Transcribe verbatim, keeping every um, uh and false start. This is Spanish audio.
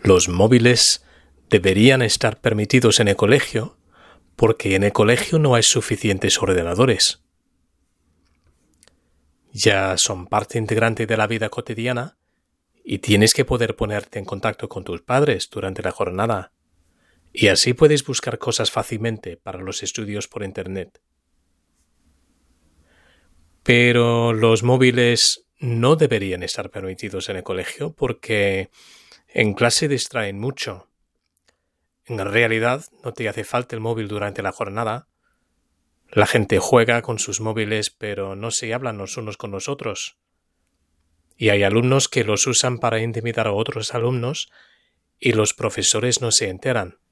Los móviles deberían estar permitidos en el colegio porque en el colegio no hay suficientes ordenadores. Ya son parte integrante de la vida cotidiana y tienes que poder ponerte en contacto con tus padres durante la jornada. Y así puedes buscar cosas fácilmente para los estudios por Internet. Pero los móviles no deberían estar permitidos en el colegio porque en clase distraen mucho. En realidad no te hace falta el móvil durante la jornada. La gente juega con sus móviles pero no se hablan los unos con los otros. Y hay alumnos que los usan para intimidar a otros alumnos y los profesores no se enteran.